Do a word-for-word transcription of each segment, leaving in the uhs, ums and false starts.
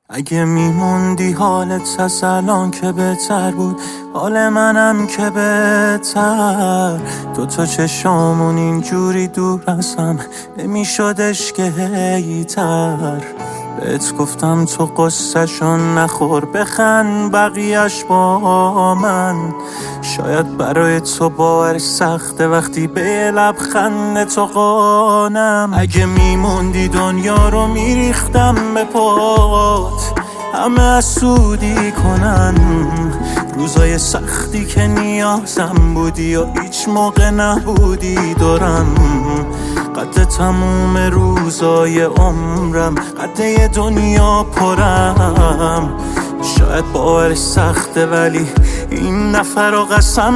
اگه میموندی حالت از الان که بهتر بود، حال منم که بهتر. دوتا چشامون اینجوری دور از هم نمیشدش که هیتر. بهت گفتم تو قصه‌شون نخور، بخند بقیه‌اش با من. شاید برای تو باور سخته وقتی به لبخند تو قانم. اگه میموندی دنیا رو میریختم به پات، همه حسودی کنن. روزای سختی که نیازم بودی و هیچ موقع نبودی دورم. قد تموم روزای عمرم، قد یه دنیا پرم. شاید باورش سخته ولی این نفر رو قسم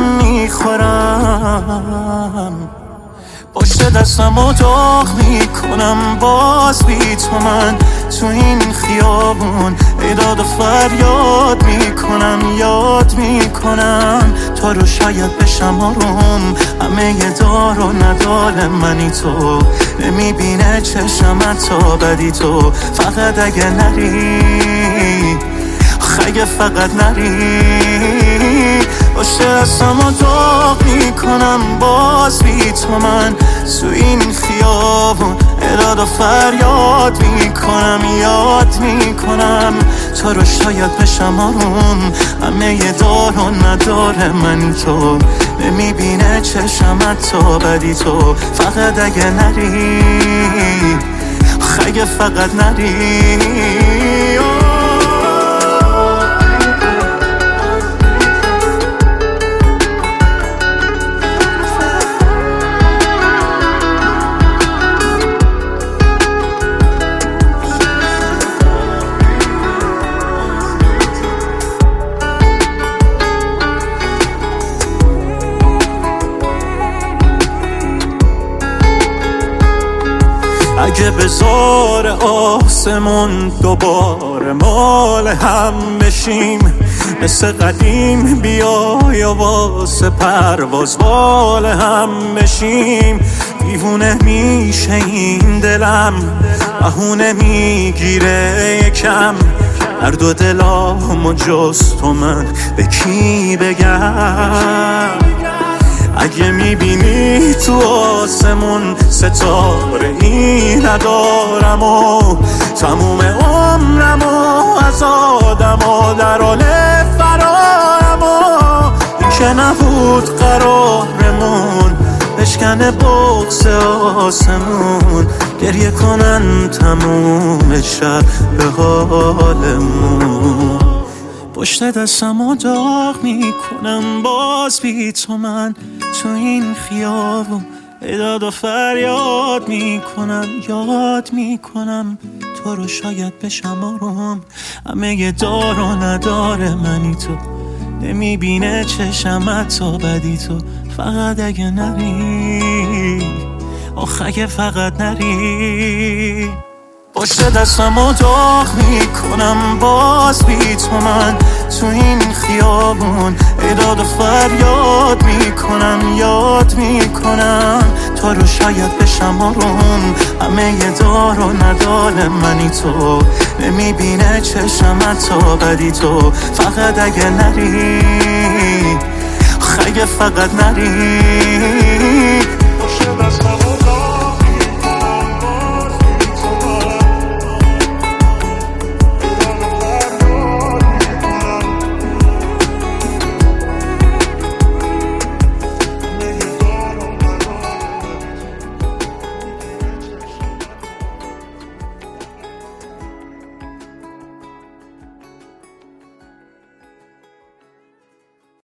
میخورم. پشت دستم رو داغ میکنم باز بی تو من تو این خیابون. ایداد و فریاد میکنم، یاد میکنم تا رو شاید بشم آروم. همه یه دار و ندار منی تو، نمیبینه چشم تا بدی تو. فقط اگه نری، اگه فقط نری. پشت دستم رو داغ میکنم باز بی تو من تو این خیابون. ایداد و فریاد میکنم، یاد میکنم تا رو شاید بشم آروم. همه یه دار و نداره منی تو، نمیبینه چشم تا بدی تو. فقط اگه نری، اگه فقط نری. اگه بزار آسمون دوباره مال هم بشیم، مثل قدیم بیای و واسه پرواز بال هم بشیم. دیوونه میشه این دلم، بهونه میگیره یکم. هر دو دلامو جز تو من به کی بگم؟ اگه میبینی تو آسمون ستاره ای ندارم و تموم عمرم و از آدم و در حال فرارم و این که نبود قرارمون بشکنه بغض آسمون. گریه کنن تموم شب به حالمون. پشت دستم رو داغ میکنم باز بی تو من تو این خیابون. ایداد و فریاد میکنم، یاد میکنم تو رو شاید بشم آروم. همه یه دار و نداره منی تو، نمیبینه چشم تا بدی تو. فقط اگه نری، آخ اگه فقط نری. پشت دستم رو داغ میکنم باز بی تو من تو این خیابون. ایداد و فریاد میکنم، یاد میکنم تا رو شاید بشم آروم. همه یه دار و ندار منی تو، نمیبینه چشم تا بدی تو. فقط اگه نری، اگه فقط نری. پشت دستم